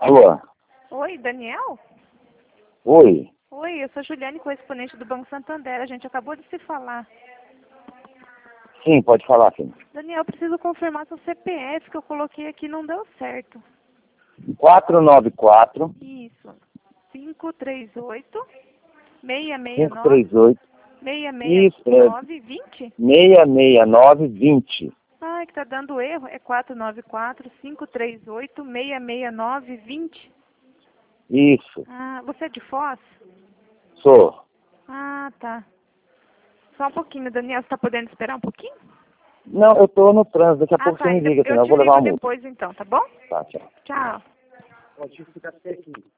Alô? Oi, Daniel? Oi? Oi, eu sou Juliane, correspondente do Banco Santander. A gente acabou de se falar. Sim, pode falar, sim. Daniel, eu preciso confirmar seu CPF que eu coloquei aqui não deu certo. 494 Isso. 538 669 538 isso, 669 20? 669 20. Ah, que tá dando erro. É 494 538 669 20. Isso, Ah, você é de Foz? sou. Ah, tá. Só um pouquinho, Daniel. Você tá podendo esperar um pouquinho? Não, eu tô no trânsito, daqui a pouco você Tá. me liga, Eu senão eu te vou levar ligo uma multa. depois então, tá bom? Tá, tchau. Tchau. Pode ficar até aqui.